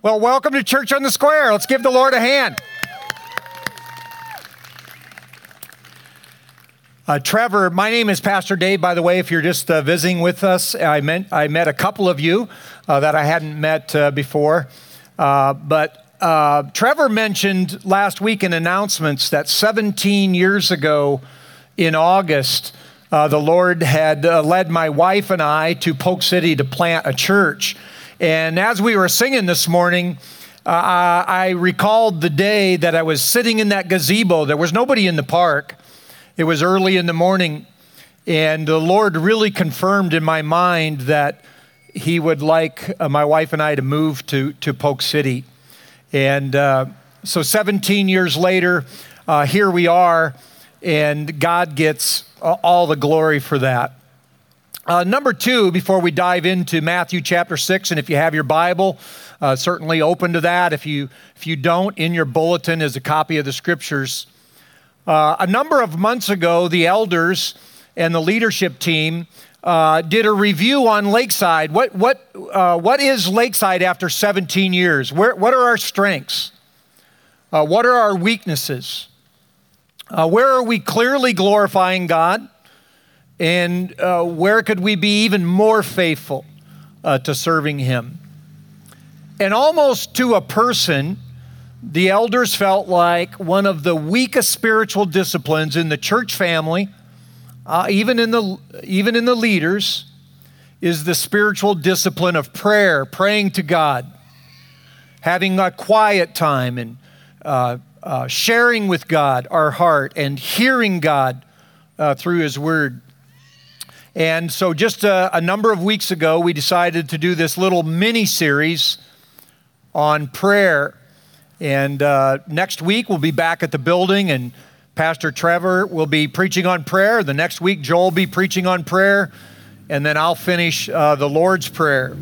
Well, welcome to Church on the Square. Let's give the Lord a hand. Trevor, my name is Pastor Dave, by the way, if you're just visiting with us. I met a couple of you that I hadn't met before. But Trevor mentioned last week in announcements that 17 years ago in August, the Lord had led my wife and I to Polk City to plant a church. And as we were singing this morning, I recalled the day that I was sitting in that gazebo. There was nobody in the park. It was early in the morning, and the Lord really confirmed in my mind that He would like my wife and I to move to Polk City. And so 17 years later, here we are, and God gets all the glory for that. Number two, before we dive into Matthew chapter 6, and if you have your Bible, certainly open to that. If you don't, in your bulletin is a copy of the Scriptures. A number of months ago, the elders and the leadership team did a review on Lakeside. What is Lakeside after 17 years? What are our strengths? What are our weaknesses? Where are we clearly glorifying God? And where could we be even more faithful to serving Him? And almost to a person, the elders felt like one of the weakest spiritual disciplines in the church family, even in the leaders, is the spiritual discipline of prayer, praying to God, having a quiet time and sharing with God our heart and hearing God through His Word. And so just a number of weeks ago, we decided to do this little mini-series on prayer. And next week, we'll be back at the building, and Pastor Trevor will be preaching on prayer. The next week, Joel will be preaching on prayer, and then I'll finish the Lord's Prayer.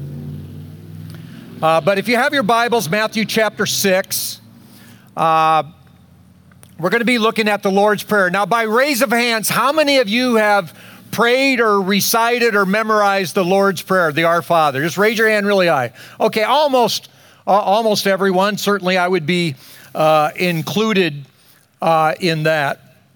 But if you have your Bibles, Matthew chapter 6, we're going to be looking at the Lord's Prayer. Now, by raise of hands, how many of you have prayed or recited or memorized the Lord's Prayer, the Our Father? Just raise your hand really high. Okay, almost everyone. Certainly I would be included in that.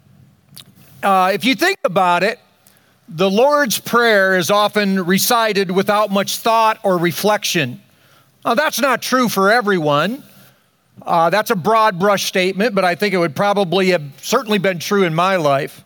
If you think about it, the Lord's Prayer is often recited without much thought or reflection. Now, that's not true for everyone. That's a broad brush statement, but I think it would probably have certainly been true in my life.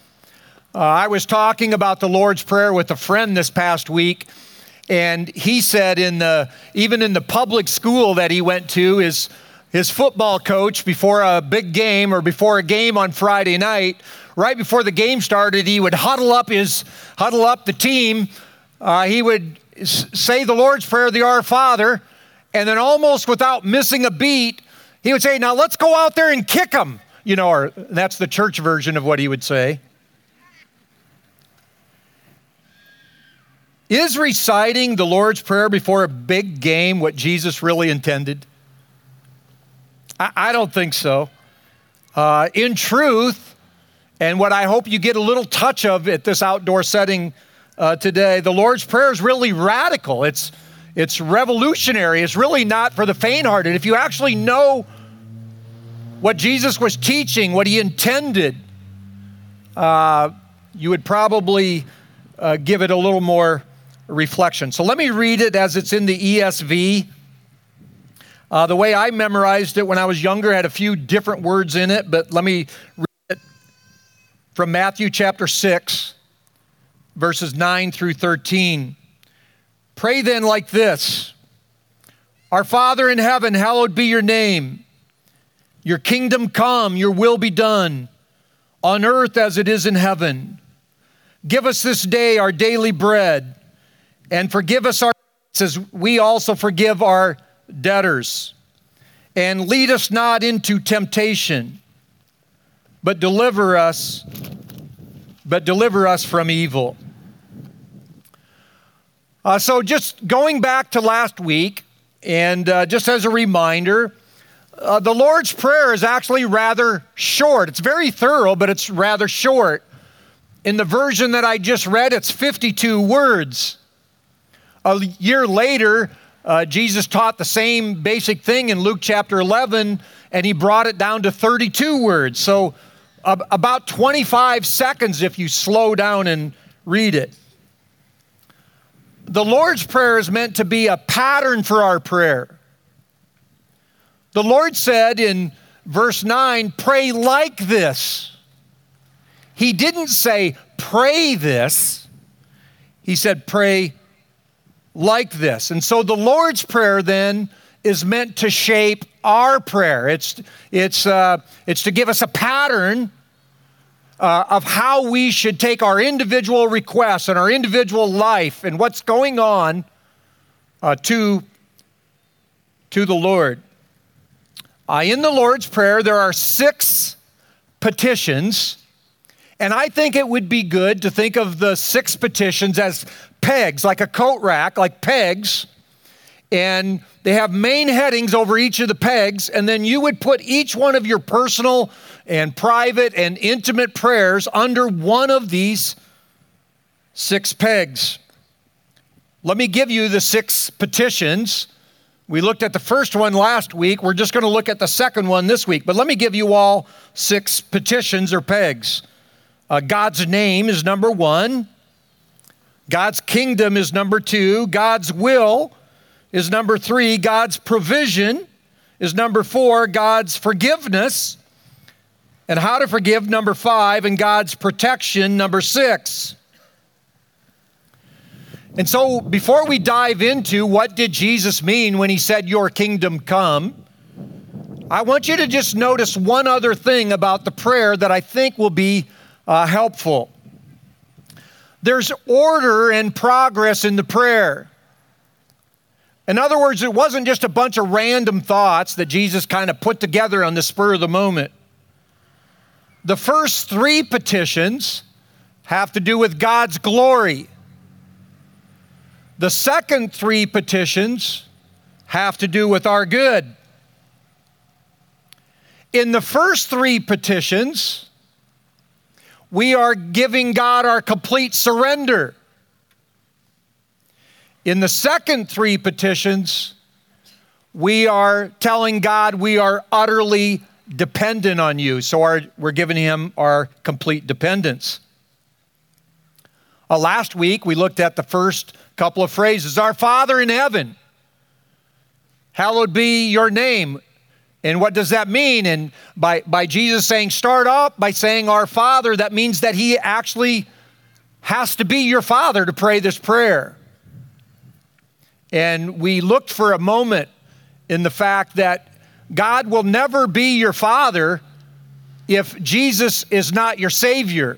I was talking about the Lord's Prayer with a friend this past week, and he said even in the public school that he went to, his football coach, before a big game or before a game on Friday night, right before the game started, he would huddle up the team. He would say the Lord's Prayer, the Our Father, and then almost without missing a beat, he would say, "Now let's go out there and kick them." Or that's the church version of what he would say. Is reciting the Lord's Prayer before a big game what Jesus really intended? I don't think so. In truth, and what I hope you get a little touch of at this outdoor setting today, the Lord's Prayer is really radical. It's revolutionary. It's really not for the faint-hearted. If you actually know what Jesus was teaching, what He intended, you would probably give it a little more reflection. So let me read it as it's in the ESV. The way I memorized it when I was younger had a few different words in it, but let me read it from Matthew chapter 6, verses 9 through 13. Pray then like this: Our Father in heaven, hallowed be your name. Your kingdom come, your will be done, on earth as it is in heaven. Give us this day our daily bread, and forgive us our debts as we also forgive our debtors. And lead us not into temptation, but deliver us from evil. So just going back to last week, and just as a reminder, the Lord's Prayer is actually rather short. It's very thorough, but it's rather short. In the version that I just read, it's 52 words. A year later, Jesus taught the same basic thing in Luke chapter 11, and he brought it down to 32 words. So about 25 seconds if you slow down and read it. The Lord's Prayer is meant to be a pattern for our prayer. The Lord said in verse 9, pray like this. He didn't say pray this. He said pray like this. And so the Lord's Prayer then is meant to shape our prayer. It's to give us a pattern of how we should take our individual requests and our individual life and what's going on to the Lord. In the Lord's Prayer, there are 6 petitions, and I think it would be good to think of the 6 petitions as pegs, like a coat rack, like pegs, and they have main headings over each of the pegs, and then you would put each one of your personal and private and intimate prayers under one of these 6 pegs. Let me give you the 6 petitions. We looked at the first one last week. We're just going to look at the second one this week, but let me give you all 6 petitions or pegs. God's name is number 1. God's kingdom is number 2. God's will is number 3. God's provision is number 4. God's forgiveness and how to forgive, number 5. And God's protection, number 6. And so before we dive into what did Jesus mean when he said, your kingdom come, I want you to just notice one other thing about the prayer that I think will be helpful. There's order and progress in the prayer. In other words, it wasn't just a bunch of random thoughts that Jesus kind of put together on the spur of the moment. The first 3 petitions have to do with God's glory. The second 3 petitions have to do with our good. In the first 3 petitions, we are giving God our complete surrender. In the second 3 petitions, we are telling God we are utterly dependent on you. So we're giving him our complete dependence. Last week, we looked at the first couple of phrases. Our Father in heaven, hallowed be your name. And what does that mean? And by Jesus saying, start off by saying our Father, that means that he actually has to be your Father to pray this prayer. And we looked for a moment in the fact that God will never be your Father if Jesus is not your Savior.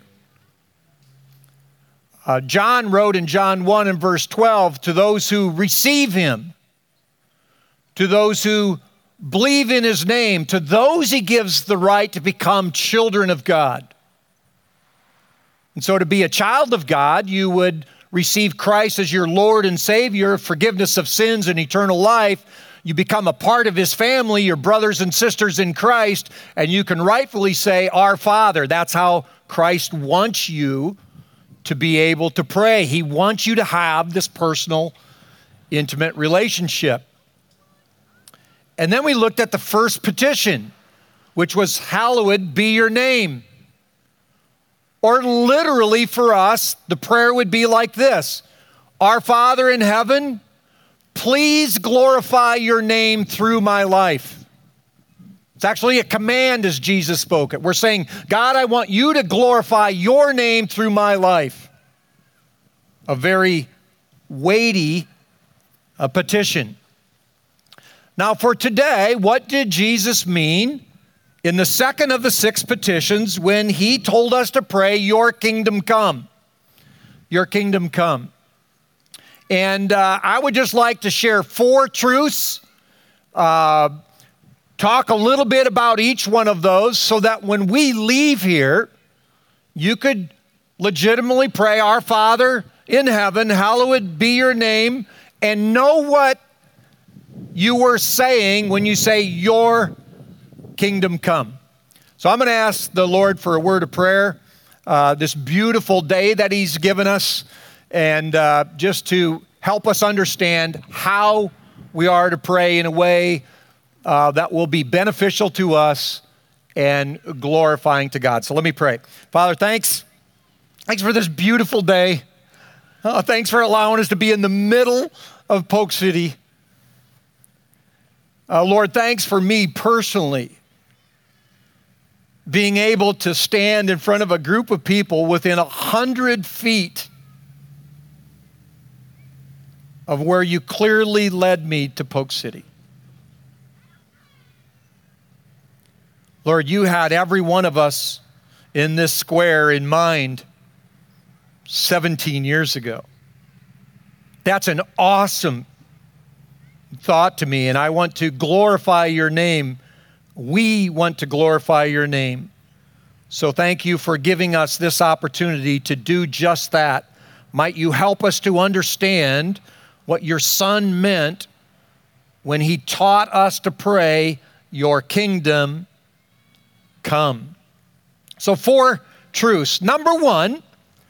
John wrote in John 1 and verse 12, to those who receive him, to those who believe in his name, to those he gives the right to become children of God. And so to be a child of God, you would receive Christ as your Lord and Savior, forgiveness of sins and eternal life. You become a part of his family, your brothers and sisters in Christ, and you can rightfully say, our Father. That's how Christ wants you to be able to pray. He wants you to have this personal, intimate relationship. And then we looked at the first petition, which was, hallowed be your name. Or literally for us, the prayer would be like this: Our Father in heaven, please glorify your name through my life. It's actually a command as Jesus spoke it. We're saying, God, I want you to glorify your name through my life. A very weighty petition. Now for today, what did Jesus mean in the second of the 6 petitions when he told us to pray, your kingdom come? Your kingdom come. And I would just like to share 4 truths, talk a little bit about each one of those so that when we leave here, you could legitimately pray, our Father in heaven, hallowed be your name, and know what you were saying when you say, your kingdom come. So I'm going to ask the Lord for a word of prayer this beautiful day that he's given us, and just to help us understand how we are to pray in a way that will be beneficial to us and glorifying to God. So let me pray. Father, thanks. Thanks for this beautiful day. Thanks for allowing us to be in the middle of Polk City. Lord, thanks for me personally being able to stand in front of a group of people within 100 feet of where you clearly led me to Polk City. Lord, you had every one of us in this square in mind 17 years ago. That's an awesome thought to me, and I want to glorify your name. We want to glorify your name. So thank you for giving us this opportunity to do just that. Might you help us to understand what your Son meant when he taught us to pray, your kingdom come. So 4 truths. Number 1,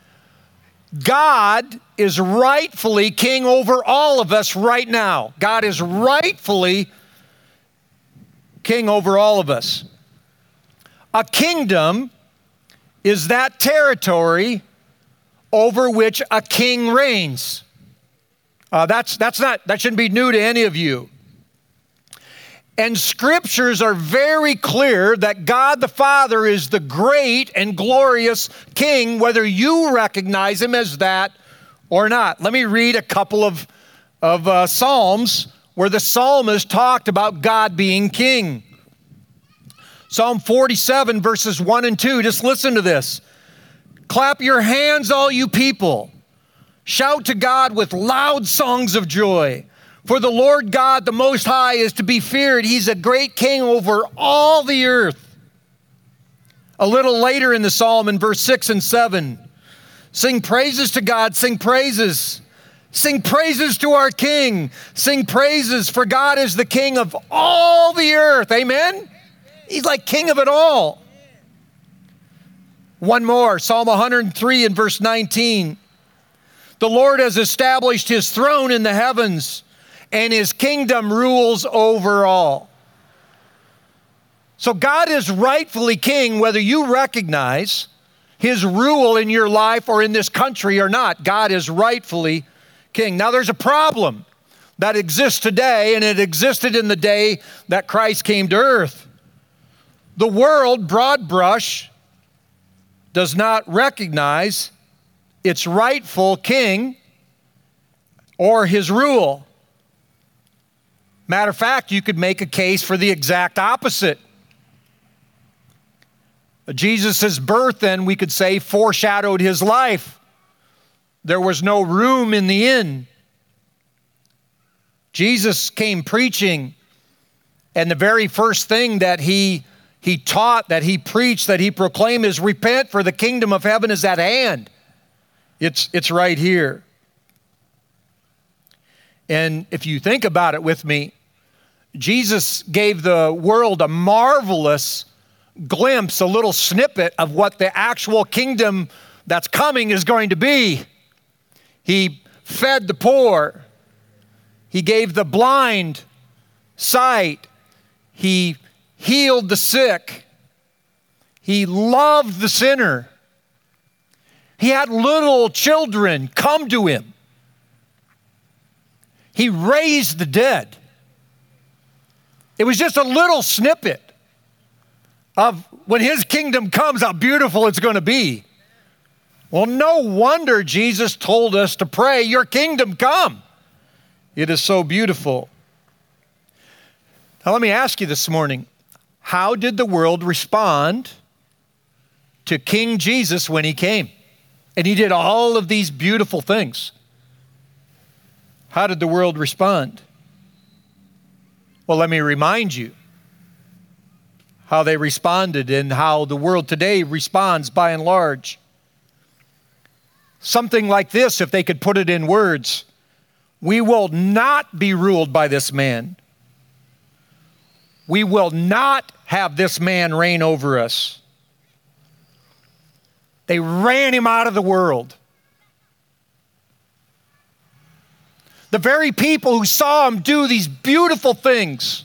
God is rightfully king over all of us right now. God is rightfully king over all of us. A kingdom is that territory over which a king reigns. That shouldn't be new to any of you. And scriptures are very clear that God the Father is the great and glorious King, whether you recognize him as that or not. Let me read a couple of Psalms where the psalmist talked about God being king. Psalm 47, verses 1 and 2. Just listen to this. Clap your hands, all you people. Shout to God with loud songs of joy. For the Lord God, the Most High, is to be feared. He's a great king over all the earth. A little later in the psalm, in verse 6 and 7, sing praises to God, sing praises. Sing praises to our King. Sing praises, for God is the King of all the earth. Amen? He's like king of it all. One more, Psalm 103 and verse 19. The Lord has established his throne in the heavens, and his kingdom rules over all. So God is rightfully king, whether you recognize his rule in your life or in this country or not. God is rightfully king. Now there's a problem that exists today, and it existed in the day that Christ came to earth. The world, broad brush, does not recognize its rightful king or his rule. Matter of fact, you could make a case for the exact opposite. Jesus' birth, then, we could say, foreshadowed his life. There was no room in the inn. Jesus came preaching, and the very first thing that he taught, that he preached, that he proclaimed is repent, for the kingdom of heaven is at hand. It's right here. And if you think about it with me, Jesus gave the world a marvelous glimpse, a little snippet of what the actual kingdom that's coming is going to be. He fed the poor. He gave the blind sight. He healed the sick. He loved the sinner. He had little children come to him. He raised the dead. It was just a little snippet of when his kingdom comes, how beautiful it's going to be. Well, no wonder Jesus told us to pray, your kingdom come. It is so beautiful. Now let me ask you this morning, how did the world respond to King Jesus when he came? And he did all of these beautiful things. How did the world respond? Well, let me remind you how they responded and how the world today responds by and large. Something like this, if they could put it in words: we will not be ruled by this man. We will not have this man reign over us. They ran him out of the world. The very people who saw him do these beautiful things.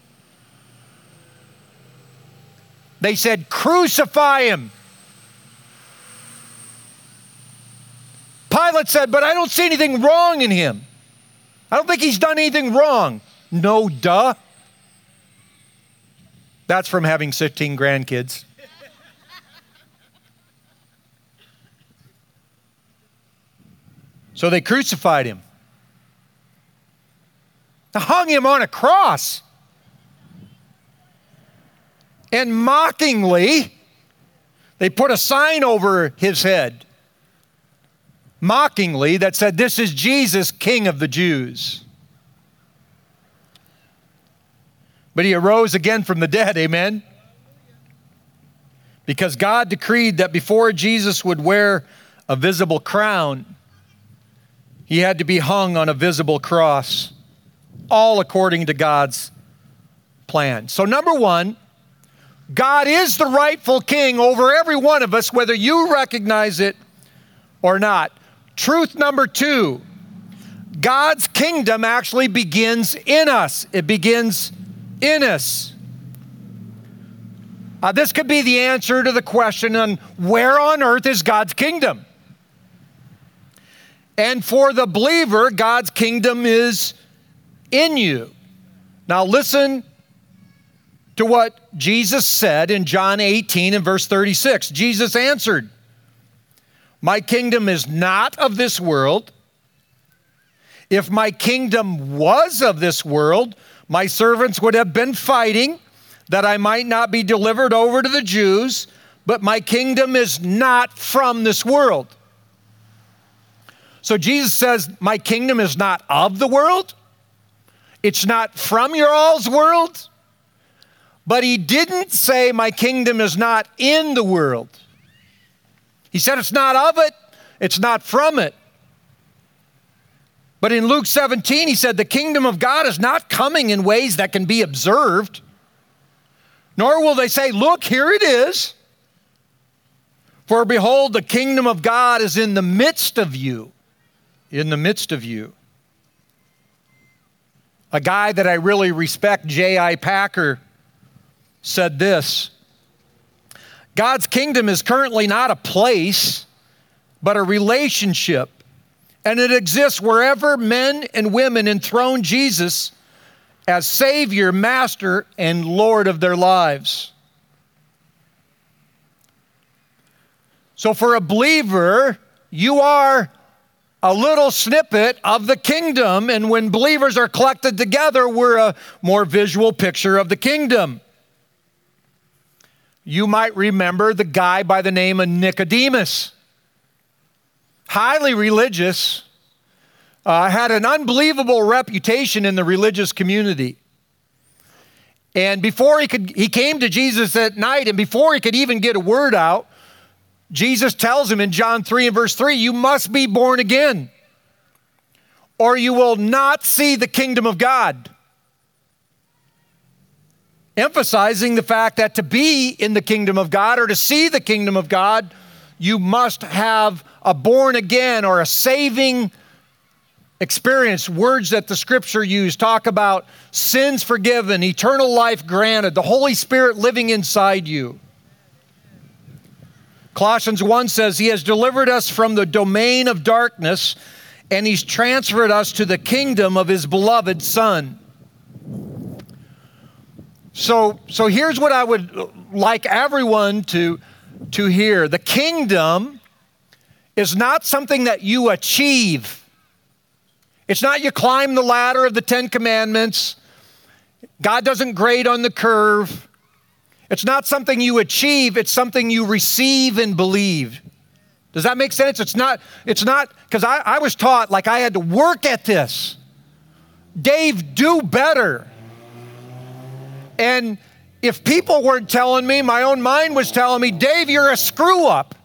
They said, crucify him. Pilate said, but I don't see anything wrong in him. I don't think he's done anything wrong. No, duh. That's from having 16 grandkids. So they crucified him. They hung him on a cross. And mockingly, they put a sign over his head. Mockingly, that said, this is Jesus, King of the Jews. But he arose again from the dead, amen? Because God decreed that before Jesus would wear a visible crown, he had to be hung on a visible cross, all according to God's plan. So number one, God is the rightful king over every one of us, whether you recognize it or not. Truth number two, God's kingdom actually begins in us. It begins in us. This could be the answer to the question on where on earth is God's kingdom? And for the believer, God's kingdom is in you. Now listen to what Jesus said in John 18 and verse 36. Jesus answered, my kingdom is not of this world. If my kingdom was of this world, my servants would have been fighting that I might not be delivered over to the Jews, but my kingdom is not from this world. So Jesus says, my kingdom is not of the world. It's not from your all's world. But he didn't say my kingdom is not in the world. He said it's not of it. It's not from it. But in Luke 17, he said the kingdom of God is not coming in ways that can be observed. Nor will they say, look, here it is. For behold, the kingdom of God is in the midst of you. In the midst of you. A guy that I really respect, J.I. Packer, said this: God's kingdom is currently not a place, but a relationship. And it exists wherever men and women enthrone Jesus as Savior, Master, and Lord of their lives. So for a believer, you are a little snippet of the kingdom, and when believers are collected together, we're a more visual picture of the kingdom. You might remember the guy by the name of Nicodemus. Highly religious, had an unbelievable reputation in the religious community. And before he came to Jesus at night, and before he could even get a word out, Jesus tells him in John 3 and verse 3, you must be born again, or you will not see the kingdom of God. Emphasizing the fact that to be in the kingdom of God or to see the kingdom of God, you must have a born again or a saving experience. Words that the scripture use talk about sins forgiven, eternal life granted, the Holy Spirit living inside you. Colossians 1 says, He has delivered us from the domain of darkness, and He's transferred us to the kingdom of His beloved Son. So here's what I would like everyone to hear. The kingdom is not something that you achieve. It's not you climb the ladder of the Ten Commandments. God doesn't grade on the curve. It's not something you achieve. It's something you receive and believe. Does that make sense? It's not, because I was taught like I had to work at this. Dave, do better. And if people weren't telling me, my own mind was telling me, Dave, you're a screw up.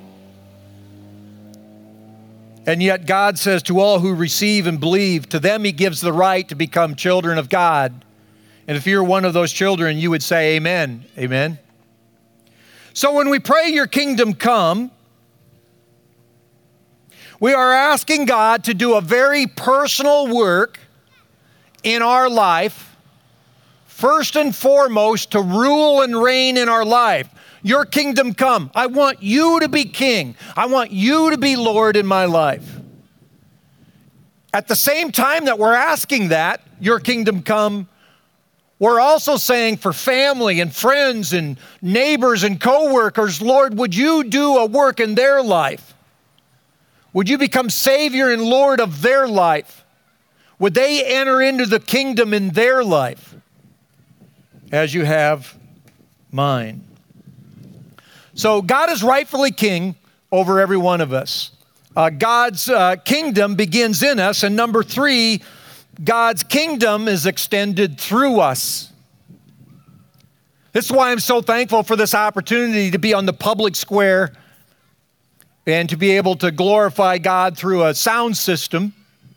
And yet God says to all who receive and believe, to them He gives the right to become children of God. And if you're one of those children, you would say amen. Amen. So when we pray your kingdom come, We are asking God to do a very personal work in our life, first and foremost, to rule and reign in our life. Your kingdom come. I want you to be king. I want you to be Lord in my life. At the same time that we're asking that, your kingdom come, we're also saying for family and friends and neighbors and co-workers, Lord, would you do a work in their life? Would you become Savior and Lord of their life? Would they enter into the kingdom in their life as you have mine? So God is rightfully king over every one of us. God's kingdom begins in us. And number 3, God's kingdom is extended through us. This is why I'm so thankful for this opportunity to be on the public square and to be able to glorify God through a sound system.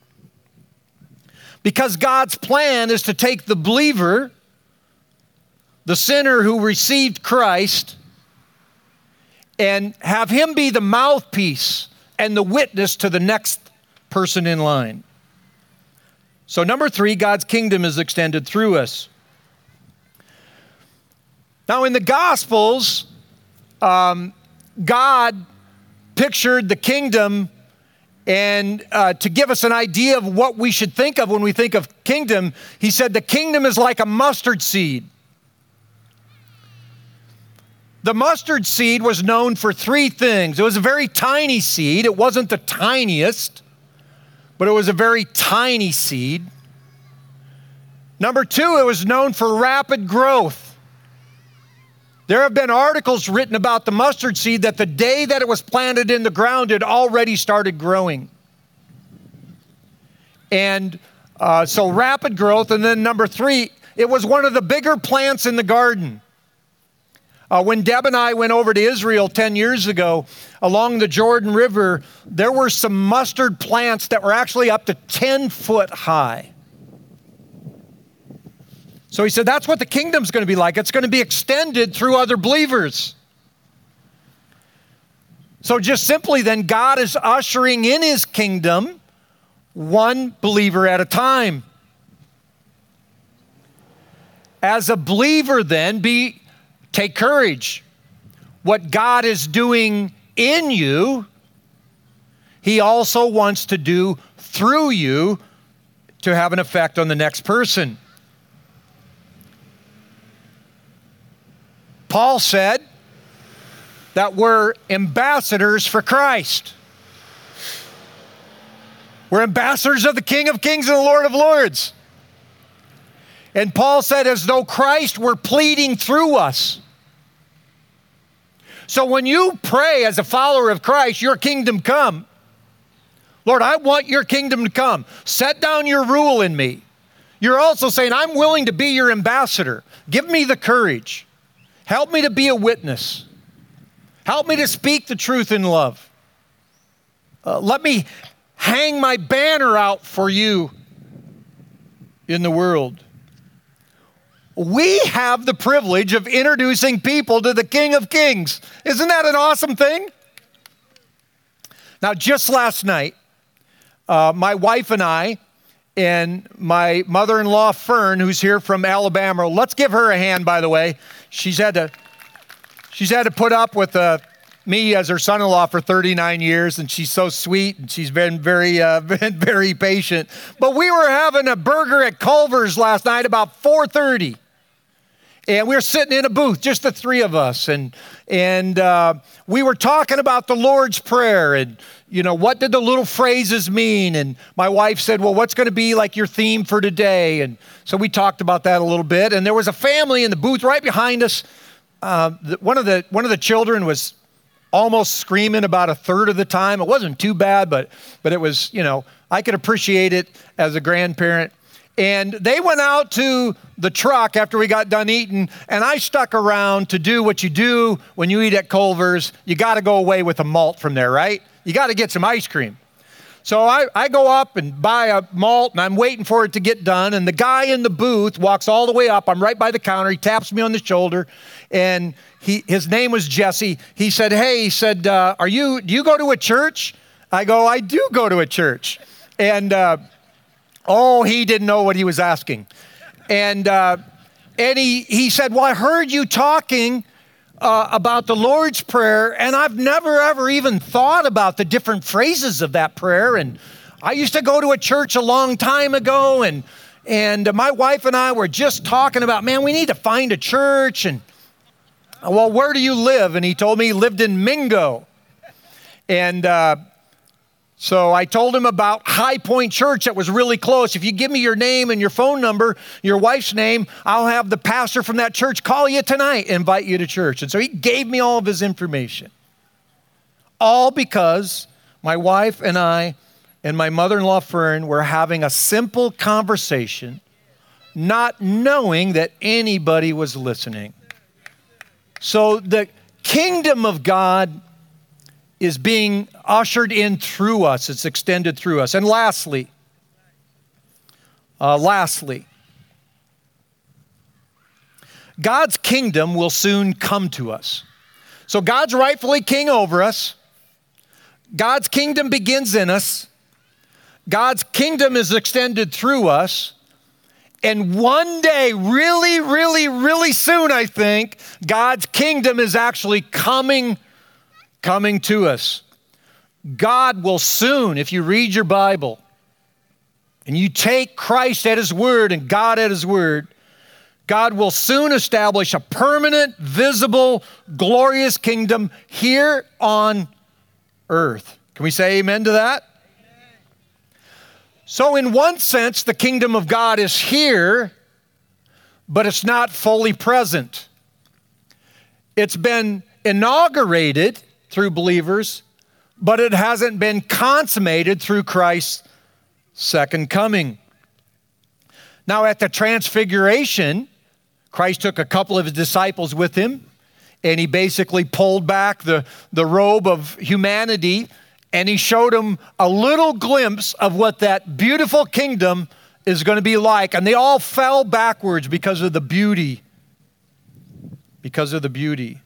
Because God's plan is to take the believer, the sinner who received Christ, and have him be the mouthpiece and the witness to the next person in line. So number 3, God's kingdom is extended through us. Now in the Gospels, God pictured the kingdom, and to give us an idea of what we should think of when we think of kingdom, he said the kingdom is like a mustard seed. The mustard seed was known for 3 things. It was a very tiny seed. It wasn't the tiniest, but it was a very tiny seed. Number 2, it was known for rapid growth. There have been articles written about the mustard seed that the day that it was planted in the ground, it already started growing. And so rapid growth. And then number 3, it was one of the bigger plants in the garden. When Deb and I went over to Israel 10 years ago, along the Jordan River, there were some mustard plants that were actually up to 10 foot high. So he said, that's what the kingdom's going to be like. It's going to be extended through other believers. So just simply then, God is ushering in his kingdom one believer at a time. As a believer then, take courage. What God is doing in you, he also wants to do through you to have an effect on the next person. Paul said that we're ambassadors for Christ. We're ambassadors of the King of Kings and the Lord of Lords. And Paul said, as though Christ were pleading through us. So when you pray as a follower of Christ, your kingdom come. Lord, I want your kingdom to come. Set down your rule in me. You're also saying, I'm willing to be your ambassador. Give me the courage. Help me to be a witness. Help me to speak the truth in love. Let me hang my banner out for you in the world. We have the privilege of introducing people to the King of Kings. Isn't that an awesome thing? Now, just last night, my wife and I, and my mother-in-law, Fern, who's here from Alabama. Let's give her a hand, by the way. She's had to put up with me as her son-in-law for 39 years, and she's so sweet, and she's been very patient. But we were having a burger at Culver's last night about 4:30. And we were sitting in a booth, just the 3 of us, and we were talking about the Lord's Prayer, and what did the little phrases mean? And my wife said, well, what's going to be like your theme for today? And so we talked about that a little bit. And there was a family in the booth right behind us. One of the children was almost screaming about a third of the time. It wasn't too bad, but it was, I could appreciate it as a grandparent. And they went out to the truck after we got done eating, and I stuck around to do what you do when you eat at Culver's. You got to go away with a malt from there, right? You got to get some ice cream. So I go up and buy a malt, and I'm waiting for it to get done, and the guy in the booth walks all the way up. I'm right by the counter. He taps me on the shoulder, and his name was Jesse. He said, hey, do you go to a church? I go, I do go to a church. And, he didn't know what he was asking. And he said, well, I heard you talking about the Lord's Prayer, and I've never, ever even thought about the different phrases of that prayer. And I used to go to a church a long time ago, and my wife and I were just talking about, man, we need to find a church. And, well, where do you live? And he told me he lived in Mingo. And so I told him about High Point Church that was really close. If you give me your name and your phone number, your wife's name, I'll have the pastor from that church call you tonight and invite you to church. And so he gave me all of his information. All because my wife and I and my mother-in-law Fern were having a simple conversation, not knowing that anybody was listening. So the kingdom of God is being ushered in through us. It's extended through us. And lastly, God's kingdom will soon come to us. So God's rightfully king over us. God's kingdom begins in us. God's kingdom is extended through us. And one day, really, really, really soon, I think, God's kingdom is actually coming to us. God will soon, if you read your Bible and you take Christ at His word and God at His word, God will soon establish a permanent, visible, glorious kingdom here on earth. Can we say amen to that? Amen. So in one sense, the kingdom of God is here, but it's not fully present. It's been inaugurated through believers, but it hasn't been consummated through Christ's second coming. Now at the Transfiguration, Christ took a couple of His disciples with Him, and He basically pulled back the robe of humanity, and He showed them a little glimpse of what that beautiful kingdom is going to be like. And they all fell backwards because of the beauty. Because of the beauty.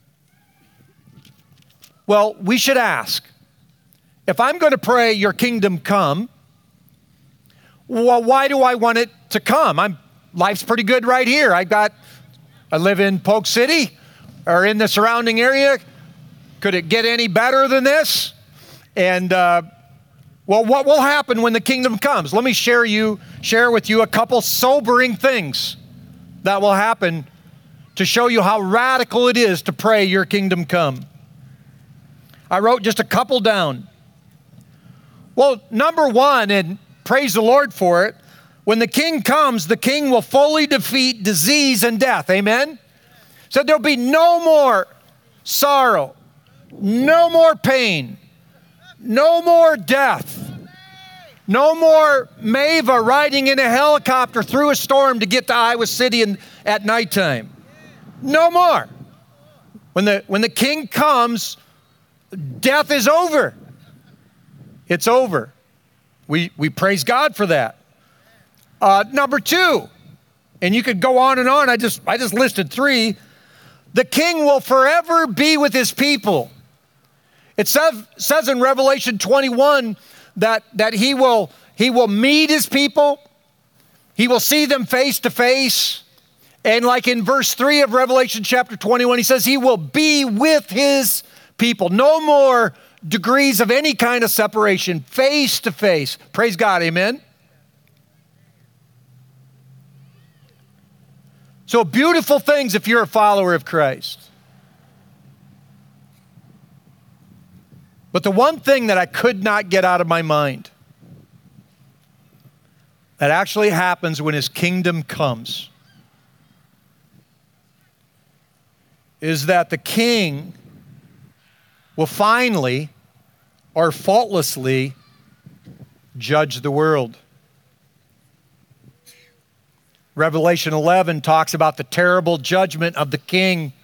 Well, we should ask, if I'm going to pray, your kingdom come, well, why do I want it to come? Life's pretty good right here. I live in Polk City or in the surrounding area. Could it get any better than this? And what will happen when the kingdom comes? Let me share with you a couple sobering things that will happen to show you how radical it is to pray your kingdom come. I wrote just a couple down. Well, number one, and praise the Lord for it, when the king comes, the king will fully defeat disease and death. Amen? So there'll be no more sorrow, no more pain, no more death, no more Mava riding in a helicopter through a storm to get to Iowa City at nighttime. No more. When the king comes, death is over. It's over. We praise God for that. Number two, and you could go on and on. I just listed three. The king will forever be with his people. It says in Revelation 21 that he will meet his people. He will see them face to face. And like in verse 3 of Revelation chapter 21, he says he will be with his people. No more degrees of any kind of separation, face to face. Praise God, amen? So beautiful things if you're a follower of Christ. But the one thing that I could not get out of my mind that actually happens when His kingdom comes is that the king will finally or faultlessly judge the world. Revelation 11 talks about the terrible judgment of the king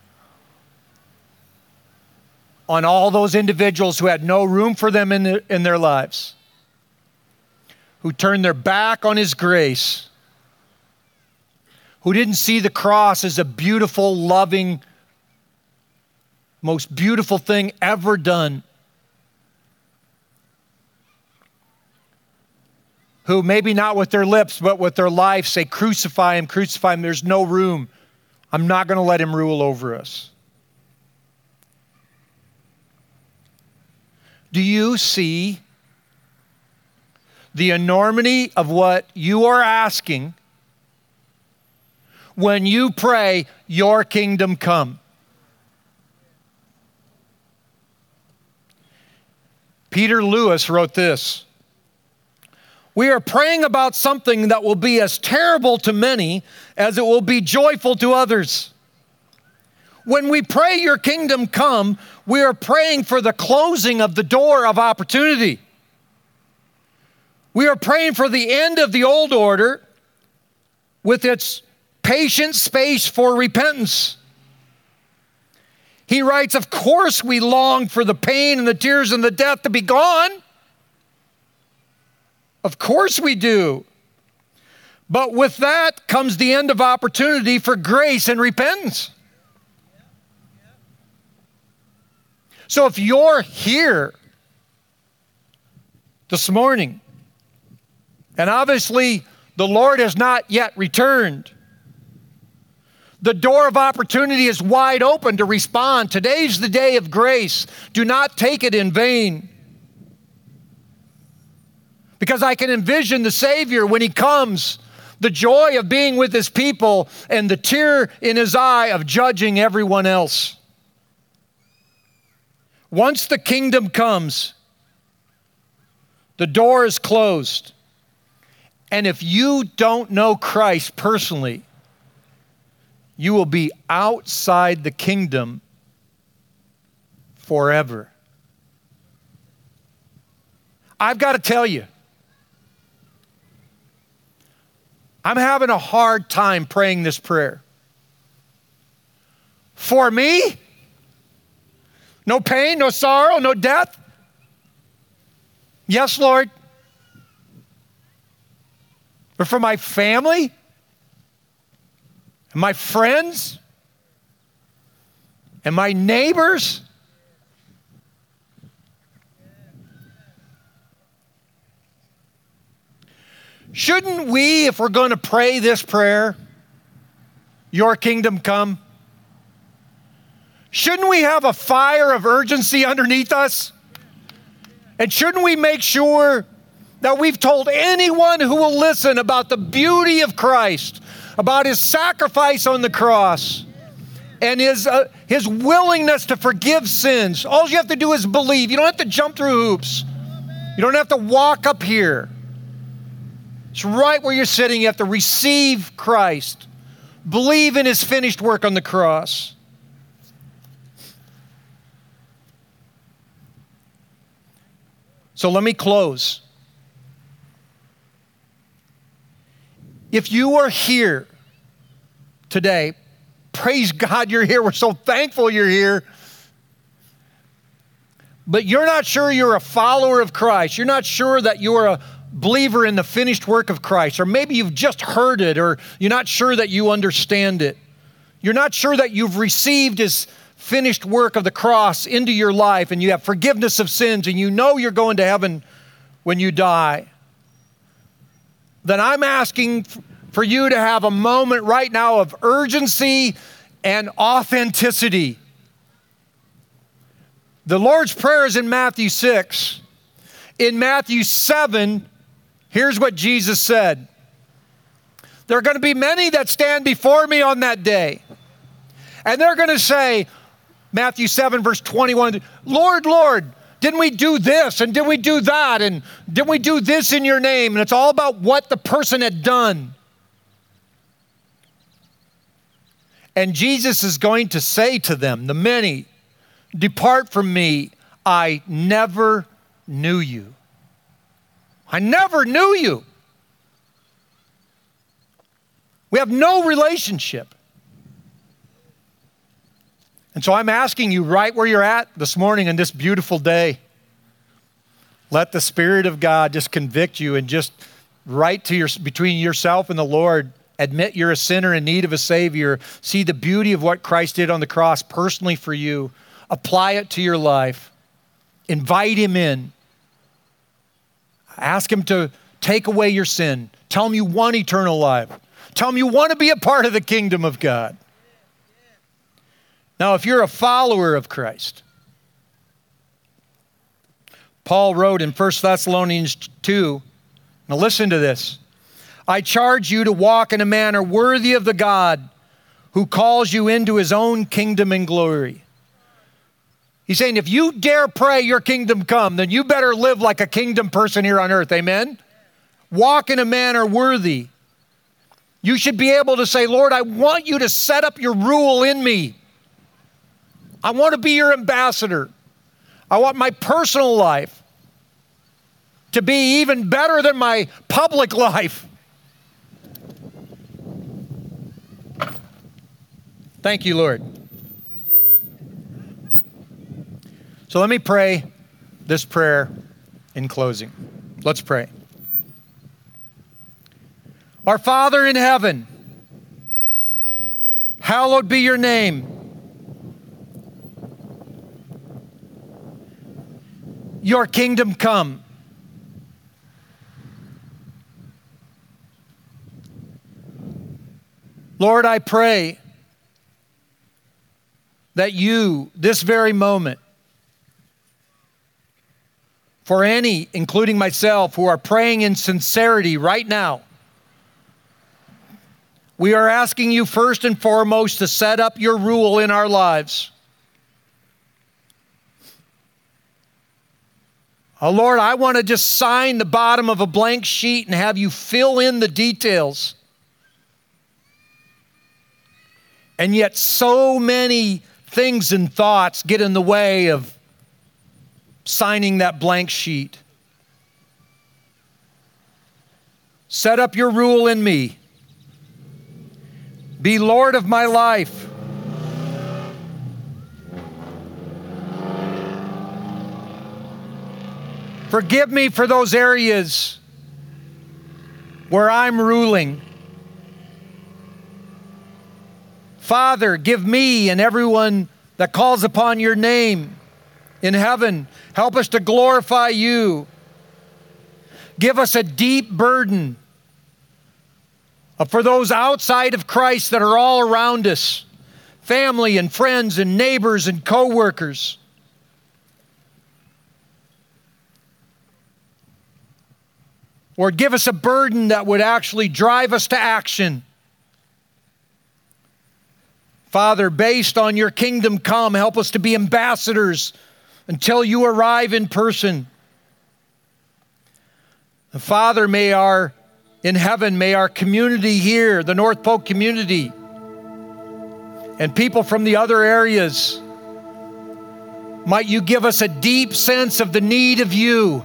on all those individuals who had no room for them in their lives, who turned their back on His grace, who didn't see the cross as a beautiful, loving, most beautiful thing ever done. who maybe not with their lips, but with their life say, crucify him, crucify him. There's no room. I'm not going to let him rule over us. Do you see the enormity of what you are asking when you pray, your kingdom come? Peter Lewis wrote this: we are praying about something that will be as terrible to many as it will be joyful to others. When we pray, your kingdom come, we are praying for the closing of the door of opportunity. We are praying for the end of the old order with its patient space for repentance. He writes, of course we long for the pain and the tears and the death to be gone. Of course we do. But with that comes the end of opportunity for grace and repentance. So if you're here this morning, and obviously the Lord has not yet returned, the door of opportunity is wide open to respond. Today's the day of grace. Do not take it in vain. Because I can envision the Savior when he comes, the joy of being with his people and the tear in his eye of judging everyone else. Once the kingdom comes, the door is closed. And if you don't know Christ personally, you will be outside the kingdom forever. I've got to tell you, I'm having a hard time praying this prayer. For me, no pain, no sorrow, no death. Yes, Lord. But for my family, and my friends, and my neighbors, shouldn't we, if we're going to pray this prayer, your kingdom come, shouldn't we have a fire of urgency underneath us? And shouldn't we make sure that we've told anyone who will listen about the beauty of Christ, about his sacrifice on the cross, and his willingness to forgive sins? All you have to do is believe. You don't have to jump through hoops. You don't have to walk up here. It's right where you're sitting. You have to receive Christ. Believe in his finished work on the cross. So let me close. If you are here today, praise God you're here. We're so thankful you're here. But you're not sure you're a follower of Christ. You're not sure that you're a believer in the finished work of Christ. Or maybe you've just heard it, or you're not sure that you understand it. You're not sure that you've received his finished work of the cross into your life, and you have forgiveness of sins, and you know you're going to heaven when you die. Then I'm asking for you to have a moment right now of urgency and authenticity. The Lord's Prayer is in Matthew 6. In Matthew 7, here's what Jesus said. There are going to be many that stand before me on that day. And they're going to say, Matthew 7, verse 21, Lord, Lord, didn't we do this? And did we do that? And didn't we do this in your name? And it's all about what the person had done. And Jesus is going to say to them, the many, depart from me, I never knew you. I never knew you. We have no relationship. And so I'm asking you right where you're at this morning on this beautiful day, let the Spirit of God just convict you and just right to between yourself and the Lord, admit you're a sinner in need of a Savior, see the beauty of what Christ did on the cross personally for you, apply it to your life, invite him in, ask him to take away your sin. Tell them you want eternal life. Tell them you want to be a part of the kingdom of God. Now, if you're a follower of Christ, Paul wrote in 1 Thessalonians 2, now listen to this. I charge you to walk in a manner worthy of the God who calls you into his own kingdom and glory. He's saying if you dare pray your kingdom come, then you better live like a kingdom person here on earth. Amen? Walk in a manner worthy. You should be able to say, Lord, I want you to set up your rule in me. I want to be your ambassador. I want my personal life to be even better than my public life. Thank you, Lord. So let me pray this prayer in closing. Let's pray. Our Father in heaven, hallowed be your name. Your kingdom come. Lord, I pray that you, this very moment, for any, including myself, who are praying in sincerity right now, we are asking you first and foremost to set up your rule in our lives. Oh Lord, I want to just sign the bottom of a blank sheet and have you fill in the details. And yet so many things and thoughts get in the way of signing that blank sheet. Set up your rule in me. Be Lord of my life. Forgive me for those areas where I'm ruling. Father, give me and everyone that calls upon your name in heaven, help us to glorify you. Give us a deep burden for those outside of Christ that are all around us, family and friends and neighbors and co-workers. Lord, give us a burden that would actually drive us to action. Father, based on your kingdom come, help us to be ambassadors until you arrive in person. Father, in heaven, may our community here, the North Polk community, and people from the other areas, might you give us a deep sense of the need of you.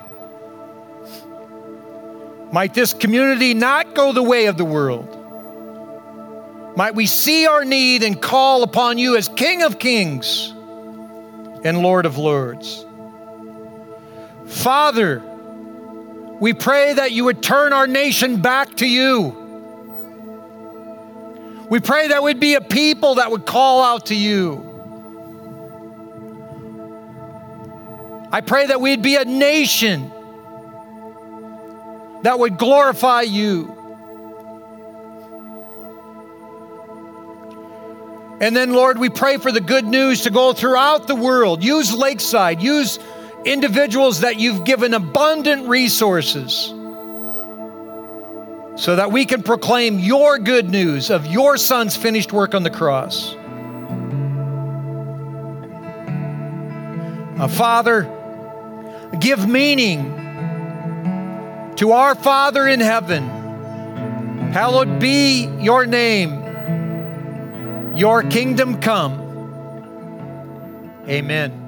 Might this community not go the way of the world. Might we see our need and call upon you as King of Kings and Lord of Lords. Father, we pray that you would turn our nation back to you. We pray that we'd be a people that would call out to you. I pray that we'd be a nation that would glorify you. And then, Lord, we pray for the good news to go throughout the world. Use Lakeside. Use individuals that you've given abundant resources so that we can proclaim your good news of your Son's finished work on the cross. Father, give meaning to our Father in heaven. Hallowed be your name. Your kingdom come. Amen.